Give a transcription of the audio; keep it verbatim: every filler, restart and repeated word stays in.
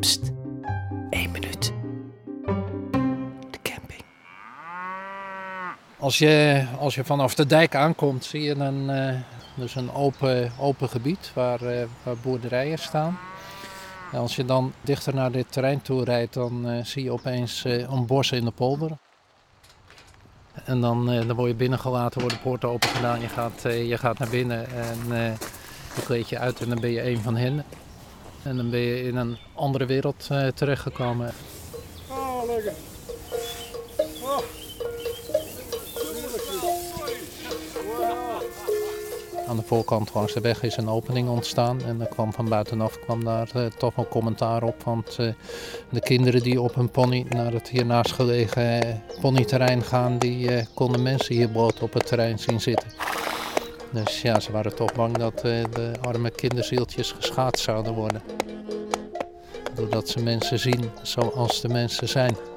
Pst, één minuut. De camping. Als je, als je vanaf de dijk aankomt, zie je een, uh, dus een open, open gebied waar, uh, waar boerderijen staan. En als je dan dichter naar dit terrein toe rijdt, dan uh, zie je opeens uh, een bos in de polder. En dan, uh, dan word je binnengelaten, wordt de poort open gedaan, je gaat, uh, je gaat naar binnen en uh, je kleed je uit en dan ben je een van hen. En dan ben je in een andere wereld uh, terechtgekomen. Oh, lekker. Oh. Aan de voorkant langs de weg is een opening ontstaan en er kwam van buitenaf kwam daar uh, toch wel commentaar op. Want uh, de kinderen die op hun pony naar het hiernaast gelegen uh, ponyterrein gaan, die uh, konden mensen hier bloot op het terrein zien zitten. Dus ja, ze waren toch bang dat uh, de arme kinderzieltjes geschaad zouden worden. Doordat ze mensen zien zoals de mensen zijn.